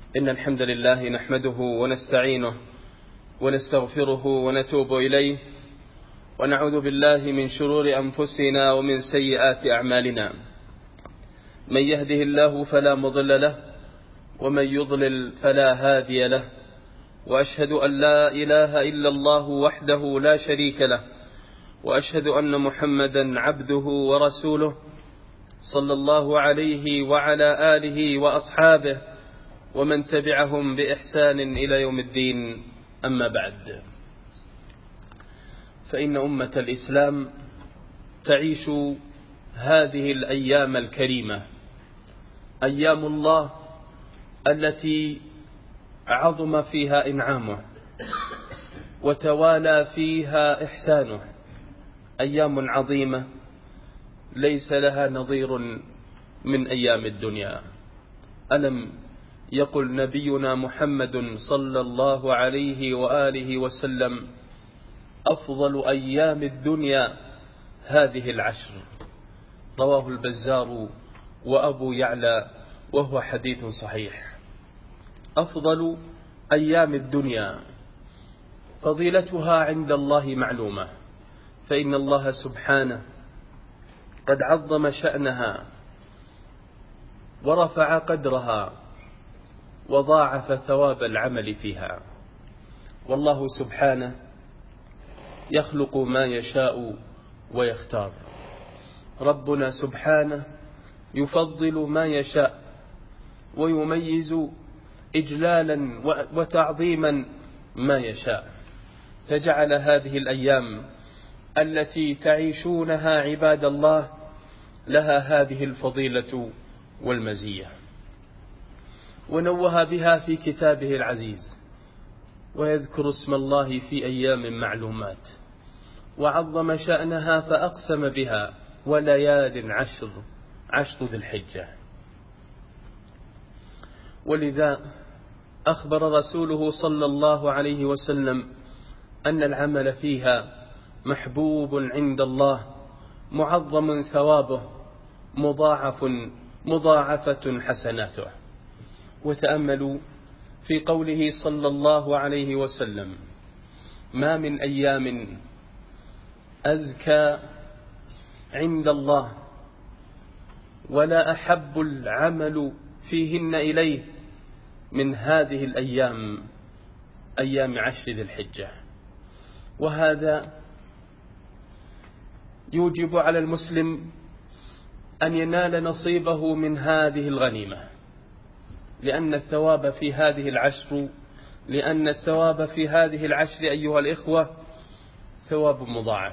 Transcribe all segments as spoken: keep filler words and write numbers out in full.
إن الحمد لله نحمده ونستعينه ونستغفره ونتوب إليه ونعوذ بالله من شرور أنفسنا ومن سيئات أعمالنا. من يهده الله فلا مضل له ومن يضلل فلا هادي له، وأشهد أن لا إله إلا الله وحده لا شريك له، وأشهد أن محمدا عبده ورسوله صلى الله عليه وعلى آله وأصحابه ومن تبعهم بإحسان إلى يوم الدين. أما بعد، فإن أمة الإسلام تعيش هذه الأيام الكريمة، أيام الله التي عظم فيها إنعامه وتوالى فيها إحسانه، أيام عظيمة ليس لها نظير من أيام الدنيا. ألم يقل نبينا محمد صلى الله عليه وآله وسلم: أفضل أيام الدنيا هذه العشر. رواه البزار وأبو يعلى وهو حديث صحيح. أفضل أيام الدنيا فضيلتها عند الله معلومة، فإن الله سبحانه قد عظم شأنها ورفع قدرها وضاعف ثواب العمل فيها. والله سبحانه يخلق ما يشاء ويختار. ربنا سبحانه يفضل ما يشاء ويميز إجلالا وتعظيما ما يشاء، فجعل هذه الأيام التي تعيشونها عباد الله لها هذه الفضيلة والمزية، ونوه بها في كتابه العزيز، ويذكر اسم الله في أيام معلومات، وعظم شأنها فأقسم بها: وليال عشر، عشر ذي الحجة. ولذا أخبر رسوله صلى الله عليه وسلم أن العمل فيها محبوب عند الله، معظم ثوابه، مضاعف مضاعفة حسناته. وتأملوا في قوله صلى الله عليه وسلم: ما من أيام أزكى عند الله ولا أحب العمل فيهن إليه من هذه الأيام، أيام عشر ذي الحجة. وهذا يوجب على المسلم أن ينال نصيبه من هذه الغنيمة، لأن الثواب في هذه العشر لأن الثواب في هذه العشر أيها الإخوة ثواب مضاعف.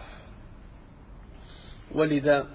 ولذا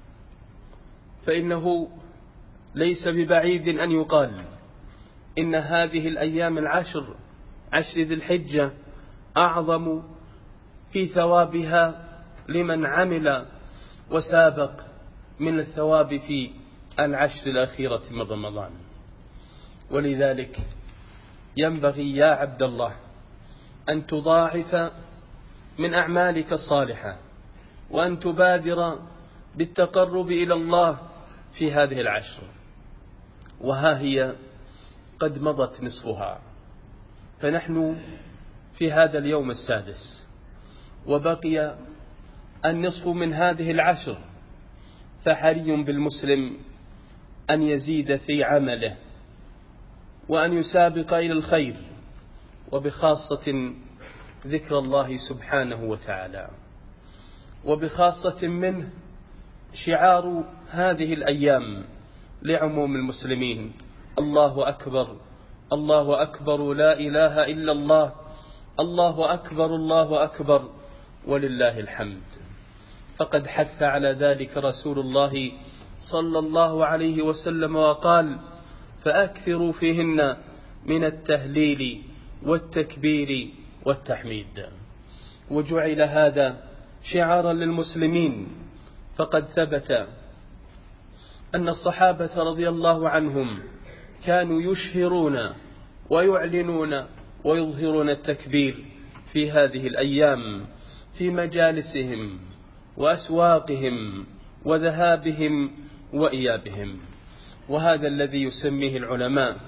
فإنه ليس ببعيد أن يقال إن هذه الأيام العشر، عشر ذي الحجة، أعظم في ثوابها لمن عمل وسابق من الثواب في العشر الأخيرة من رمضان. ولذلك ينبغي يا عبد الله أن تضاعف من أعمالك الصالحة، وأن تبادر بالتقرب إلى الله في هذه العشر. وها هي قد مضت نصفها، فنحن في هذا اليوم السادس، وبقي النصف من هذه العشر، فحري بالمسلم أن يزيد في عمله وأن يسابق إلى الخير، وبخاصة ذكر الله سبحانه وتعالى، وبخاصة منه شعار هذه الأيام لعموم المسلمين: الله أكبر، الله أكبر، لا إله إلا الله، الله أكبر، الله أكبر، ولله الحمد. فقد حث على ذلك رسول الله صلى الله عليه وسلم وقال: فأكثروا فيهن من التهليل والتكبير والتحميد. وجعل هذا شعارا للمسلمين، فقد ثبت أن الصحابة رضي الله عنهم كانوا يشهرون ويعلنون ويظهرون التكبير في هذه الأيام في مجالسهم وأسواقهم وذهابهم وإيابهم. وهذا الذي يسميه العلماء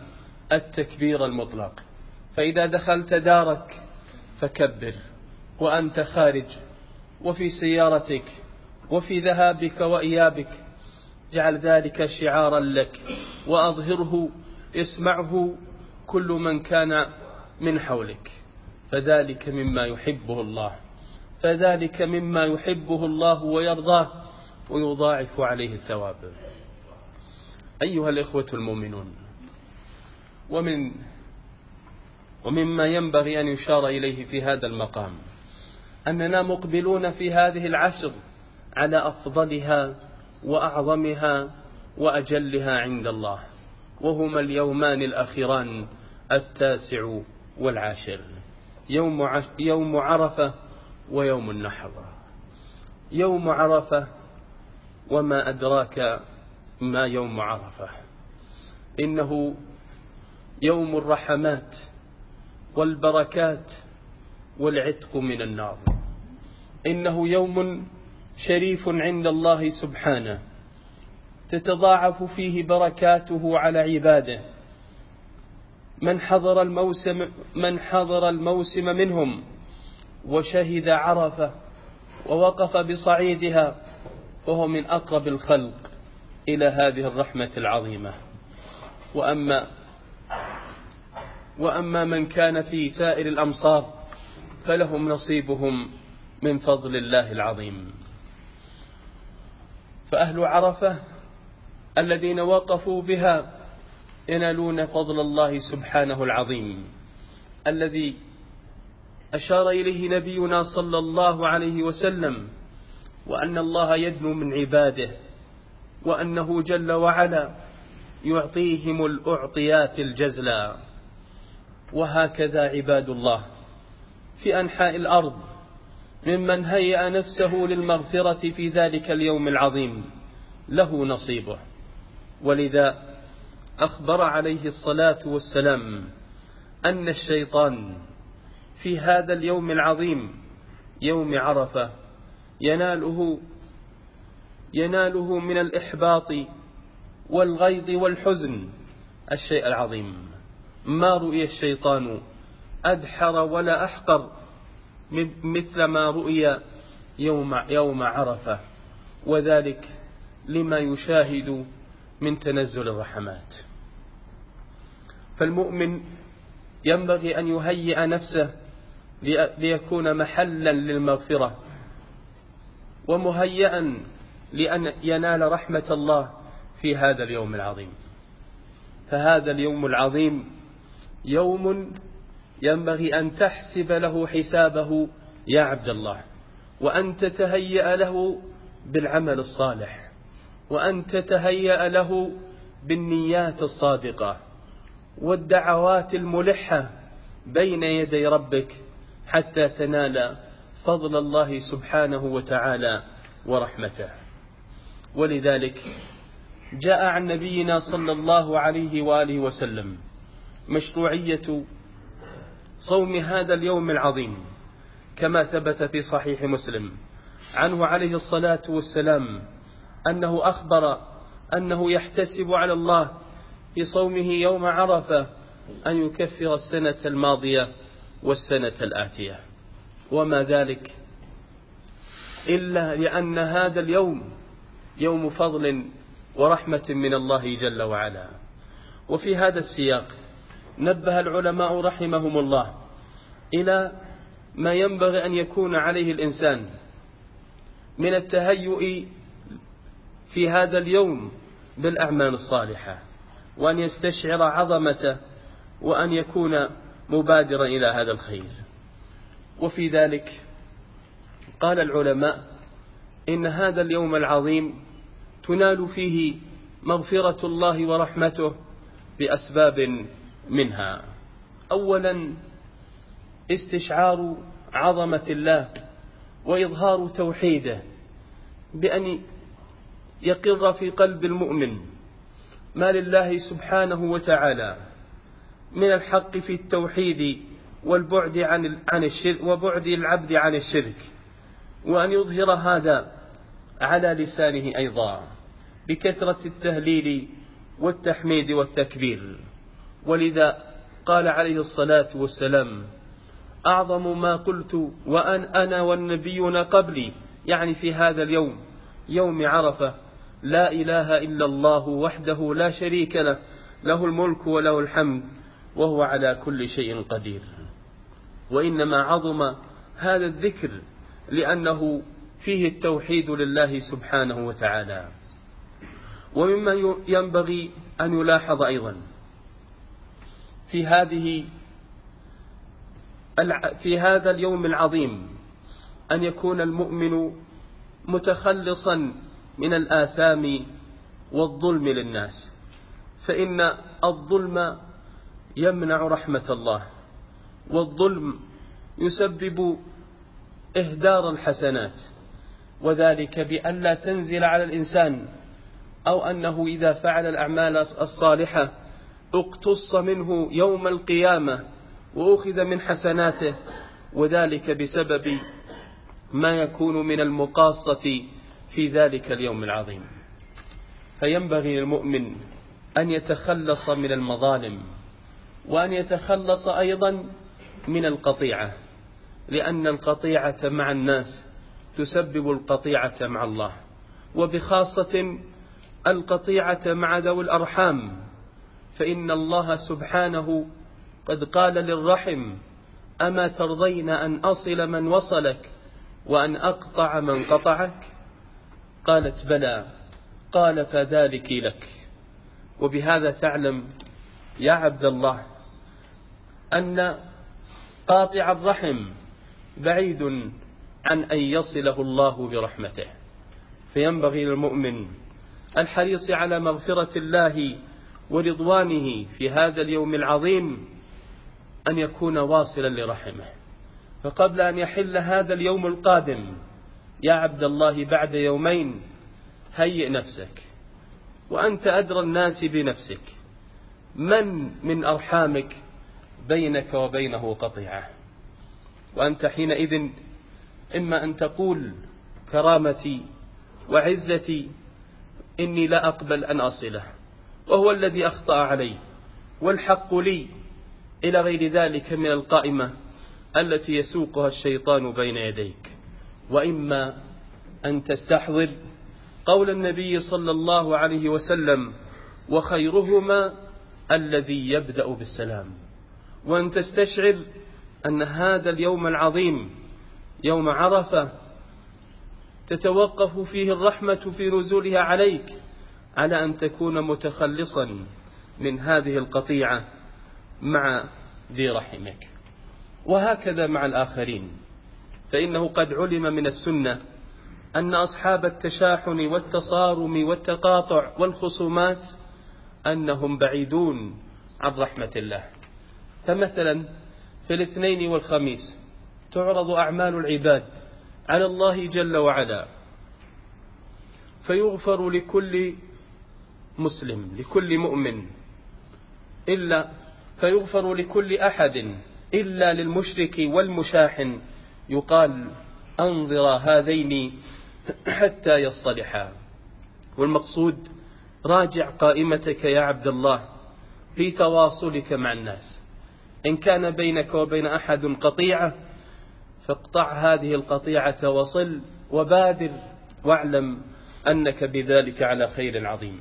التكبير المطلق. فإذا دخلت دارك فكبر وأنت خارج، وفي سيارتك، وفي ذهابك وإيابك، جعل ذلك شعارا لك وأظهره يسمعه كل من كان من حولك، فذلك مما يحبه الله فذلك مما يحبه الله ويرضاه ويضاعف عليه الثواب. أيها الإخوة المؤمنون، ومن ومما ينبغي أن يشار إليه في هذا المقام أننا مقبلون في هذه العشر على أفضلها وأعظمها وأجلها عند الله، وهما اليومان الأخيران التاسع والعاشر، يوم عش يوم عرفة ويوم النحر. يوم عرفة، وما أدراك ما يوم عرفة؟ إنه يوم الرحمات والبركات والعتق من النار. إنه يوم شريف عند الله سبحانه، تتضاعف فيه بركاته على عباده. من حضر الموسم من حضر الموسم منهم وشهد عرفة ووقف بصعيدها وهو من أقرب الخلق إلى هذه الرحمة العظيمة. وأما وأما من كان في سائر الأمصار فلهم نصيبهم من فضل الله العظيم. فأهل عرفة الذين وقفوا بها ينالون فضل الله سبحانه العظيم الذي أشار إليه نبينا صلى الله عليه وسلم، وأن الله يدنو من عباده، وأنه جل وعلا يعطيهم الأعطيات الجزلى. وهكذا عباد الله في أنحاء الأرض ممن هيأ نفسه للمغفرة في ذلك اليوم العظيم له نصيبه. ولذا أخبر عليه الصلاة والسلام أن الشيطان في هذا اليوم العظيم يوم عرفة يناله يناله من الإحباط والغيظ والحزن الشيء العظيم. ما رؤي الشيطان أدحر ولا أحقر مثل ما رؤي يوم, يوم عرفة، وذلك لما يشاهد من تنزل الرحمات. فالمؤمن ينبغي أن يهيئ نفسه ليكون محلا للمغفرة ومهيئا لأن ينال رحمة الله في هذا اليوم العظيم. فهذا اليوم العظيم يوم ينبغي أن تحسب له حسابه يا عبد الله، وأن تتهيأ له بالعمل الصالح، وأن تتهيأ له بالنيات الصادقة والدعوات الملحة بين يدي ربك حتى تنال فضل الله سبحانه وتعالى ورحمته. ولذلك جاء عن نبينا صلى الله عليه وآله وسلم مشروعية صوم هذا اليوم العظيم، كما ثبت في صحيح مسلم عنه عليه الصلاة والسلام أنه أخبر أنه يحتسب على الله في صومه يوم عرفة أن يكفر السنة الماضية والسنة الآتية. وما ذلك إلا لأن هذا اليوم يوم فضل ورحمة من الله جل وعلا. وفي هذا السياق نبه العلماء رحمهم الله إلى ما ينبغي أن يكون عليه الإنسان من التهيؤ في هذا اليوم بالأعمال الصالحة، وأن يستشعر عظمته، وأن يكون مبادرا إلى هذا الخير. وفي ذلك قال العلماء إن هذا اليوم العظيم تنال فيه مغفرة الله ورحمته بأسباب منها: أولا استشعار عظمة الله وإظهار توحيده، بأن يقر في قلب المؤمن ما لله سبحانه وتعالى من الحق في التوحيد والبعد عن عن الشرك وبعد العبد عن الشرك، وأن يظهر هذا على لسانه أيضا بكثرة التهليل والتحميد والتكبير. ولذا قال عليه الصلاة والسلام: أعظم ما قلت وأن أنا والنبيون قبلي، يعني في هذا اليوم يوم عرفة: لا إله إلا الله وحده لا شريك له، له الملك وله الحمد وهو على كل شيء قدير. وإنما عظم هذا الذكر لأنه فيه التوحيد لله سبحانه وتعالى. ومما ينبغي أن يلاحظ أيضا في هذه في هذا اليوم العظيم أن يكون المؤمن متخلصا من الآثام والظلم للناس، فإن الظلم يمنع رحمة الله، والظلم يسبب إهدار الحسنات، وذلك بأن لا تنزل على الإنسان، أو أنه إذا فعل الأعمال الصالحة اقتص منه يوم القيامة وأخذ من حسناته، وذلك بسبب ما يكون من المقاصة في ذلك اليوم العظيم. فينبغي للمؤمن أن يتخلص من المظالم، وأن يتخلص أيضا من القطيعة، لأن القطيعة مع الناس تسبب القطيعة مع الله، وبخاصة القطيعة مع ذوي الأرحام، فإن الله سبحانه قد قال للرحم: أما ترضين أن أصل من وصلك وأن أقطع من قطعك؟ قالت: بلى. قال: فذلك لك. وبهذا تعلم يا عبد الله أن قاطع الرحم بعيد عن أن يصله الله برحمته، فينبغي للمؤمن الحريص على مغفرة الله ورضوانه في هذا اليوم العظيم أن يكون واصلا لرحمه. فقبل أن يحل هذا اليوم القادم يا عبد الله بعد يومين هيئ نفسك، وأنت أدرى الناس بنفسك، من من أرحامك بينك وبينه قطيعة، وأنت حينئذ إما أن تقول: كرامتي وعزتي إني لا أقبل أن أصله، وهو الذي أخطأ علي والحق لي، إلى غير ذلك من القائمة التي يسوقها الشيطان بين يديك. وإما أن تستحضر قول النبي صلى الله عليه وسلم: وخيرهما الذي يبدأ بالسلام، وأن تستشعر أن هذا اليوم العظيم يوم عرفة تتوقف فيه الرحمة في نزولها عليك على أن تكون متخلصا من هذه القطيعة مع ذي رحمك. وهكذا مع الآخرين، فإنه قد علم من السنة أن أصحاب التشاحن والتصارم والتقاطع والخصومات أنهم بعيدون عن رحمة الله. فمثلا في الاثنين والخميس تعرض أعمال العباد على الله جل وعلا، فيغفر لكل مسلم لكل مؤمن إلا فيغفر لكل أحد إلا للمشرك والمشاحن، يقال: أنظر هذين حتى يصطلحا. والمقصود راجع قائمتك يا عبد الله في تواصلك مع الناس، إن كان بينك وبين أحد قطيعة فاقطع هذه القطيعة وصل وبادر، واعلم أنك بذلك على خير عظيم.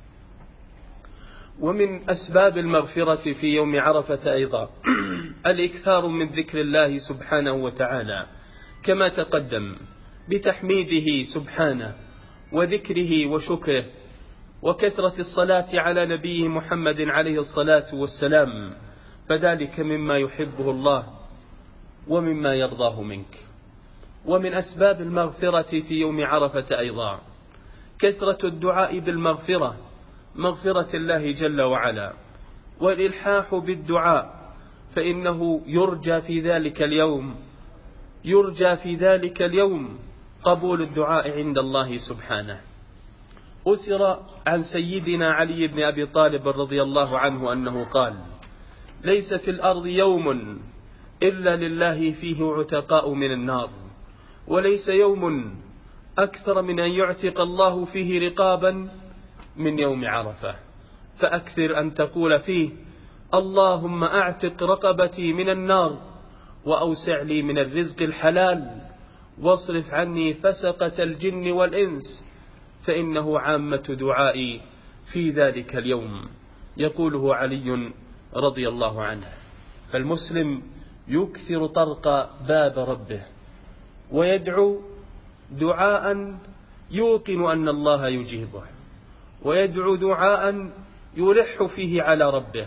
ومن أسباب المغفرة في يوم عرفة أيضا الإكثار من ذكر الله سبحانه وتعالى كما تقدم، بتحميده سبحانه وذكره وشكره، وكثرة الصلاة على نبيه محمد عليه الصلاة والسلام، فذلك مما يحبه الله ومما يرضاه منك. ومن أسباب المغفرة في يوم عرفة أيضا كثرة الدعاء بالمغفرة، مغفرة الله جل وعلا، والإلحاح بالدعاء، فإنه يرجى في ذلك اليوم يرجى في ذلك اليوم قبول الدعاء عند الله سبحانه. أثر عن سيدنا علي بن أبي طالب رضي الله عنه أنه قال: ليس في الأرض يوم إلا لله فيه عتقاء من النار، وليس يوم أكثر من أن يعتق الله فيه رقابا من يوم عرفة، فأكثر أن تقول فيه: اللهم أعتق رقبتي من النار وأوسع لي من الرزق الحلال واصرف عني فسقة الجن والإنس، فإنه عامة دعائي في ذلك اليوم. يقوله علي رضي الله عنه. فالمسلم يكثر طرق باب ربه ويدعو دعاء يوقن أن الله يجيبه، ويدعو دعاء يلح فيه على ربه.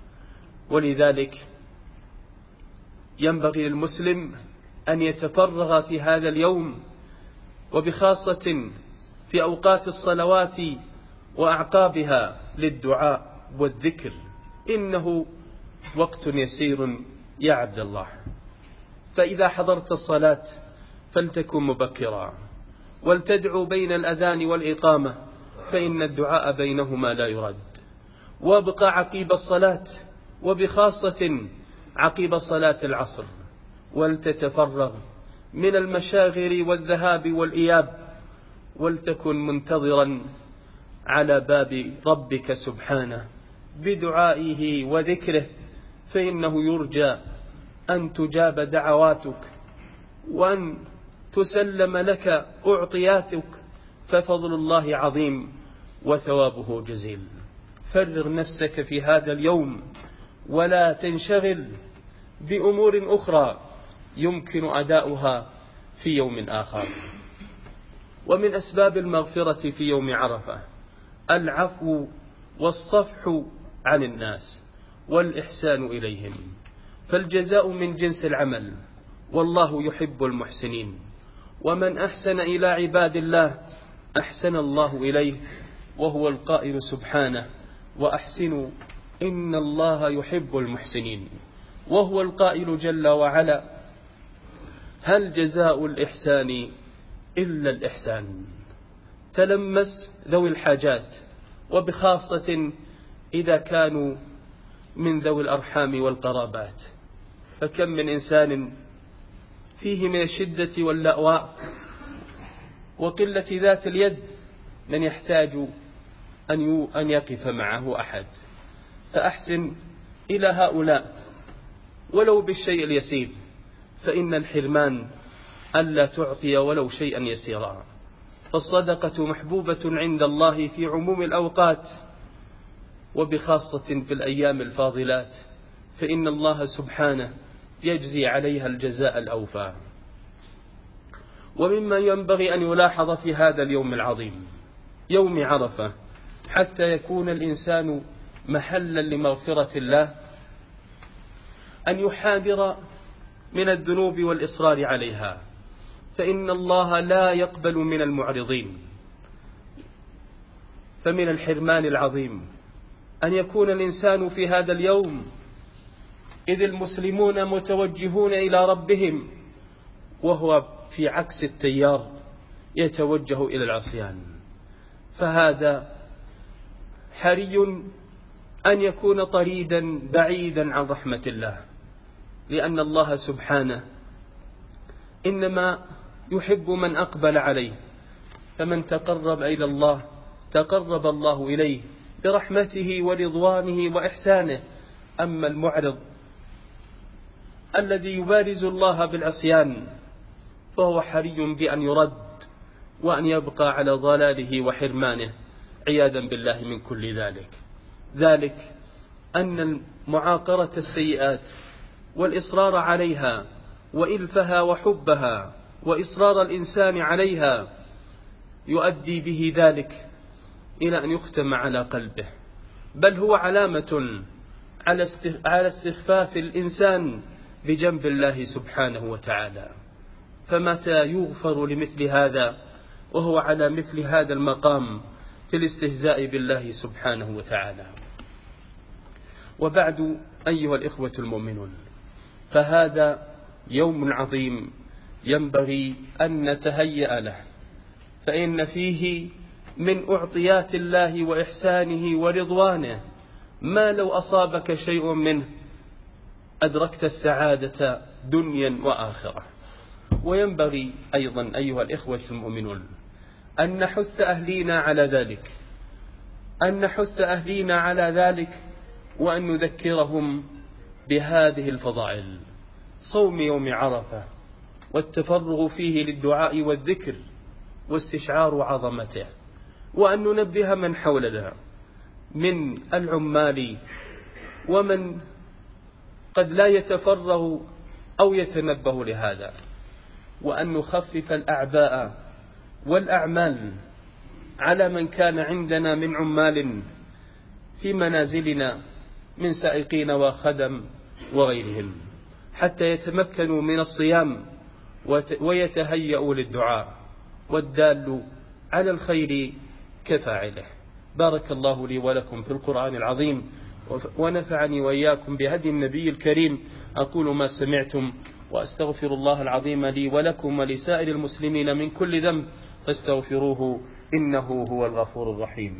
ولذلك ينبغي للمسلم أن يتفرغ في هذا اليوم، وبخاصة في أوقات الصلوات وأعقابها، للدعاء والذكر. إنه وقت يسير يا عبد الله، فإذا حضرت الصلاة فلتكن مبكرا، ولتدعو بين الأذان والإقامة، فإن الدعاء بينهما لا يرد. وابقى عقيب الصلاة، وبخاصة عقيب صلاة العصر، ولتتفرغ من المشاغل والذهاب والإياب، ولتكن منتظرا على باب ربك سبحانه بدعائه وذكره، فإنه يرجى أن تجاب دعواتك وأن تسلم لك أعطياتك، ففضل الله عظيم وثوابه جزيل. فرغ نفسك في هذا اليوم، ولا تنشغل بأمور أخرى يمكن أداؤها في يوم آخر. ومن أسباب المغفرة في يوم عرفة العفو والصفح عن الناس والإحسان إليهم، فالجزاء من جنس العمل، والله يحب المحسنين. ومن أحسن إلى عباد الله أحسن الله إليه، وهو القائل سبحانه: وأحسنوا إن الله يحب المحسنين. وهو القائل جل وعلا: هل جزاء الإحسان إلا الإحسان. تلمس ذوي الحاجات، وبخاصة إذا كانوا من ذوي الأرحام والقرابات، فكم من إنسان فيه من الشدة واللأواء وقلة ذات اليد من يحتاج أن يقف معه أحد، فأحسن إلى هؤلاء ولو بالشيء اليسير، فإن الحرمان ألا تعطي ولو شيئا يسيرا. فالصدقة محبوبة عند الله في عموم الأوقات، وبخاصة في الأيام الفاضلات، فإن الله سبحانه يجزي عليها الجزاء الأوفى. ومما ينبغي أن يلاحظ في هذا اليوم العظيم يوم عرفة، حتى يكون الإنسان محلا لمغفرة الله، أن يحاذر من الذنوب والإصرار عليها، فإن الله لا يقبل من المعرضين. فمن الحرمان العظيم أن يكون الإنسان في هذا اليوم إذ المسلمون متوجهون إلى ربهم، وهو في عكس التيار يتوجه إلى العصيان، فهذا حري أن يكون طريدا بعيدا عن رحمة الله، لأن الله سبحانه إنما يحب من أقبل عليه، فمن تقرب إلى الله تقرب الله إليه برحمته ورضوانه وإحسانه. أما المعرض الذي يبارز الله بالعصيان فهو حري بأن يرد وأن يبقى على ضلاله وحرمانه، عياذا بالله من كل ذلك. ذلك أن معاقرة السيئات والإصرار عليها وإلفها وحبها وإصرار الإنسان عليها يؤدي به ذلك إلى أن يختم على قلبه، بل هو علامة على استخفاف الإنسان بجنب الله سبحانه وتعالى. فمتى يغفر لمثل هذا وهو على مثل هذا المقام في الاستهزاء بالله سبحانه وتعالى؟ وبعد، أيها الإخوة المؤمنون، فهذا يوم عظيم ينبغي أن نتهيأ له، فإن فيه من أعطيات الله وإحسانه ورضوانه ما لو أصابك شيء منه أدركت السعادة دنيا وآخرة. وينبغي أيضا أيها الإخوة المؤمنون أن نحث أهلينا على ذلك، أن نحث أهلينا على ذلك وأن نذكرهم بهذه الفضائل: صوم يوم عرفة والتفرغ فيه للدعاء والذكر واستشعار عظمته، وأن ننبه من حولنا من العمال ومن قد لا يتفرغ أو يتنبه لهذا، وأن نخفف الأعباء والأعمال على من كان عندنا من عمال في منازلنا من سائقين وخدم وغيرهم، حتى يتمكنوا من الصيام ويتهيأوا للدعاء، والدال على الخير كفاعله. بارك الله لي ولكم في القرآن العظيم، ونفعني وإياكم بهدي النبي الكريم. أقول ما سمعتم وأستغفر الله العظيم لي ولكم ولسائر المسلمين من كل ذنب، فاستغفروه إنه هو الغفور الرحيم.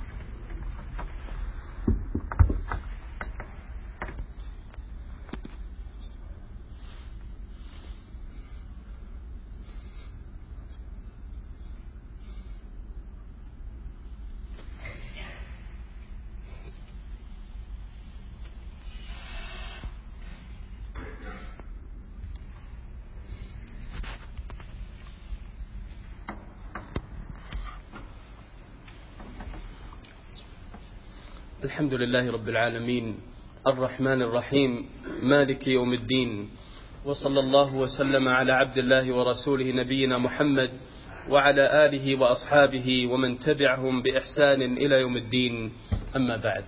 الحمد لله رب العالمين الرحمن الرحيم مالك يوم الدين، وصلى الله وسلم على عبد الله ورسوله نبينا محمد وعلى آله وأصحابه ومن تبعهم بإحسان إلى يوم الدين. أما بعد،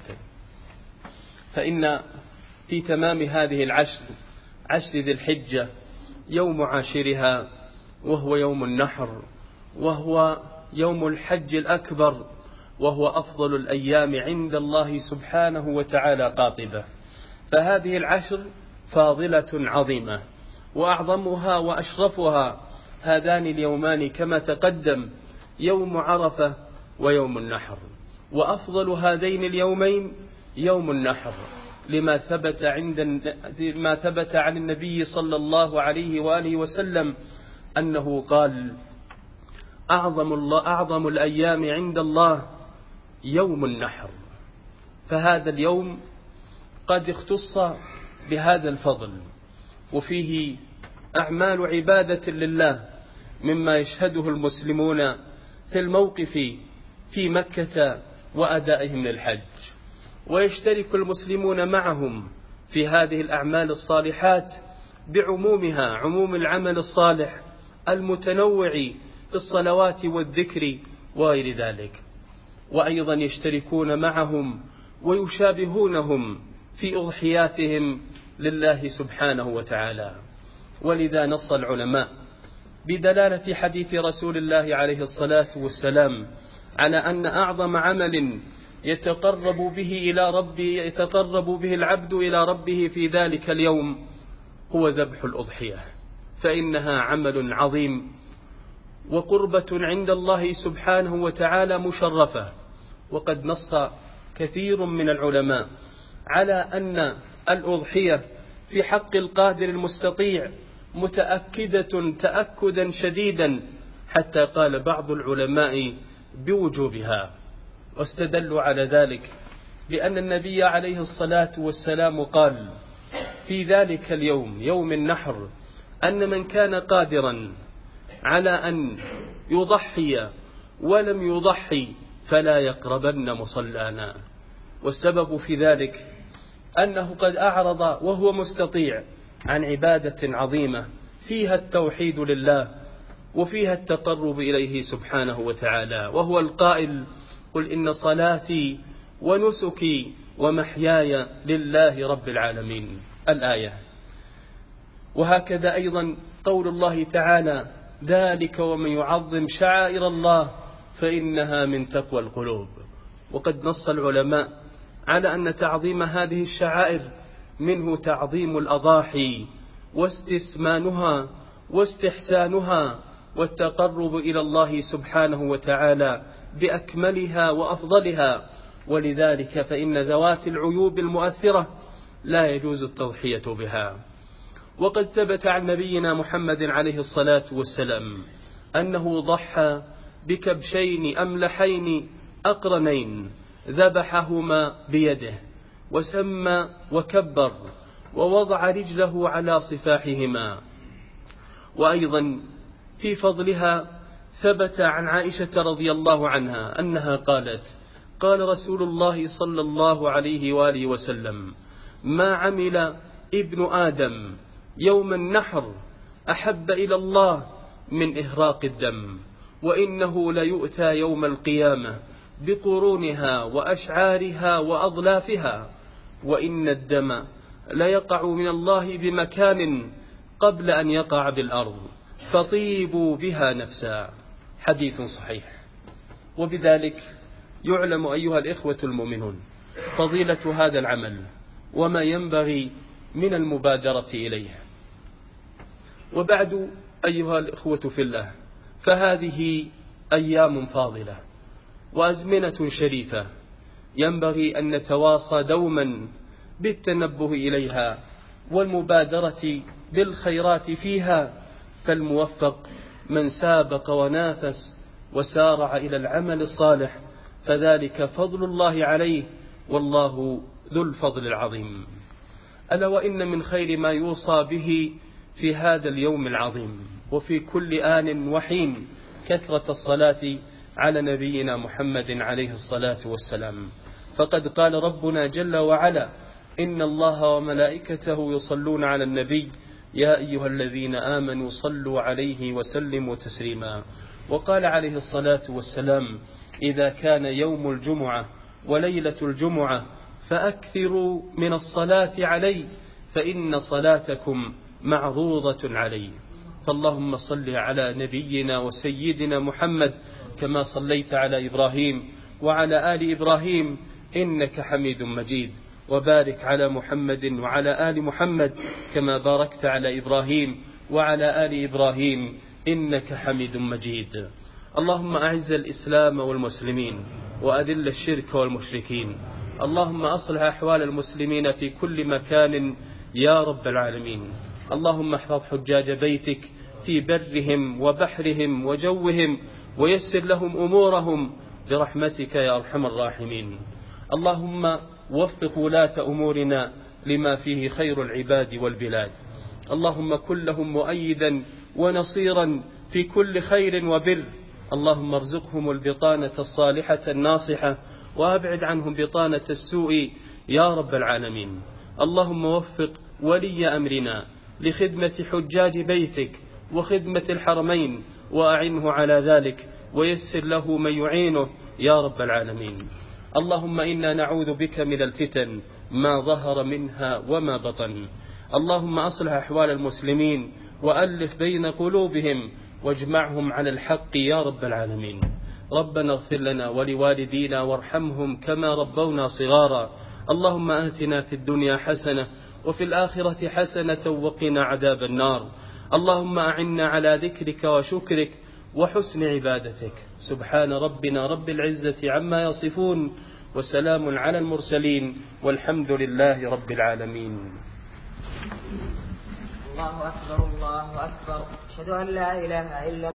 فإن في تمام هذه العشر عشر ذي الحجة يوم عاشرها، وهو يوم النحر، وهو يوم الحج الأكبر، وهو أفضل الأيام عند الله سبحانه وتعالى قاطبة. فهذه العشر فاضلة عظيمة، وأعظمها وأشرفها هذان اليومان كما تقدم، يوم عرفة ويوم النحر. وأفضل هذين اليومين يوم النحر، لما ثبت عند ما ثبت عن النبي صلى الله عليه وآله وسلم أنه قال: أعظم الله أعظم الأيام عند الله يوم النحر. فهذا اليوم قد اختص بهذا الفضل، وفيه أعمال عبادة لله مما يشهده المسلمون في الموقف في مكة وأدائهم للحج، ويشترك المسلمون معهم في هذه الأعمال الصالحات بعمومها، عموم العمل الصالح المتنوع في الصلوات والذكر وغير ذلك. وأيضا يشتركون معهم ويشابهونهم في أضحياتهم لله سبحانه وتعالى. ولذا نص العلماء بدلالة حديث رسول الله عليه الصلاة والسلام على أن أعظم عمل يتقرب به إلى ربه يتقرب به العبد إلى ربه في ذلك اليوم هو ذبح الأضحية، فإنها عمل عظيم وقربة عند الله سبحانه وتعالى مشرفة. وقد نص كثير من العلماء على أن الأضحية في حق القادر المستطيع متأكدة تأكدا شديدا، حتى قال بعض العلماء بوجوبها، واستدلوا على ذلك بأن النبي عليه الصلاة والسلام قال في ذلك اليوم يوم النحر أن من كان قادرا على أن يضحي ولم يضحي فلا يقربن مصلانا. والسبب في ذلك أنه قد أعرض وهو مستطيع عن عبادة عظيمة فيها التوحيد لله وفيها التقرب إليه سبحانه وتعالى، وهو القائل: قل إن صلاتي ونسكي ومحياي لله رب العالمين، الآية. وهكذا أيضا قول الله تعالى: ذلك ومن يعظم شعائر الله فإنها من تقوى القلوب. وقد نص العلماء على أن تعظيم هذه الشعائر منه تعظيم الأضاحي واستسمانها واستحسانها والتقرب إلى الله سبحانه وتعالى بأكملها وأفضلها. ولذلك فإن ذوات العيوب المؤثرة لا يجوز التضحية بها. وقد ثبت عن نبينا محمد عليه الصلاة والسلام أنه ضحى بكبشين أملحين أقرنين ذبحهما بيده، وسمى وكبر ووضع رجله على صفاحهما. وأيضا في فضلها ثبت عن عائشة رضي الله عنها أنها قالت: قال رسول الله صلى الله عليه وآله وسلم: ما عمل ابن آدم يوم النحر أحب إلى الله من إهراق الدم، وإنه ليؤتى يوم القيامة بقرونها وأشعارها وأضلافها، وإن الدم ليقع من الله بمكان قبل أن يقع بالأرض، فطيبوا بها نفسا. حديث صحيح. وبذلك يعلم أيها الإخوة المؤمنون فضيلة هذا العمل وما ينبغي من المبادرة إليه. وبعد أيها الإخوة في الله، فهذه أيام فاضلة وأزمنة شريفة ينبغي أن نتواصى دوما بالتنبه إليها والمبادرة بالخيرات فيها، فالموفق من سابق ونافس وسارع إلى العمل الصالح، فذلك فضل الله عليه، والله ذو الفضل العظيم. ألا وإن من خير ما يوصى به في هذا اليوم العظيم وفي كل آن وحين كثرة الصلاة على نبينا محمد عليه الصلاة والسلام، فقد قال ربنا جل وعلا: إن الله وملائكته يصلون على النبي يا أيها الذين آمنوا صلوا عليه وسلموا تسليما. وقال عليه الصلاة والسلام: إذا كان يوم الجمعة وليلة الجمعة فأكثروا من الصلاة علي فإن صلاتكم معروضة علي. فاللهم صل على نبينا وسيدنا محمد كما صليت على إبراهيم وعلى آل إبراهيم إنك حميد مجيد، وبارك على محمد وعلى آل محمد كما باركت على إبراهيم وعلى آل إبراهيم إنك حميد مجيد. اللهم أعز الإسلام والمسلمين وأذل الشرك والمشركين. اللهم أصلح أحوال المسلمين في كل مكان يا رب العالمين. اللهم احفظ حجاج بيتك في برهم وبحرهم وجوهم، ويسر لهم أمورهم برحمتك يا أرحم الراحمين. اللهم وفق ولاة أمورنا لما فيه خير العباد والبلاد. اللهم كن لهم مؤيدا ونصيرا في كل خير وبر. اللهم ارزقهم البطانة الصالحة الناصحة، وأبعد عنهم بطانة السوء يا رب العالمين. اللهم وفق ولي أمرنا لخدمة حجاج بيتك وخدمة الحرمين، وأعنه على ذلك ويسر له من يعينه يا رب العالمين. اللهم إنا نعوذ بك من الفتن ما ظهر منها وما بطن. اللهم أصلح أحوال المسلمين وألف بين قلوبهم واجمعهم على الحق يا رب العالمين. ربنا اغفر لنا ولوالدينا وارحمهم كما ربونا صغارا. اللهم آتنا في الدنيا حسنة وفي الآخرة حسنة وقنا عذاب النار. اللهم أعنا على ذكرك وشكرك وحسن عبادتك. سبحان ربنا رب العزة عما يصفون، وسلام على المرسلين، والحمد لله رب العالمين. الله أكبر الله أكبر. أشهد أن لا إله إلا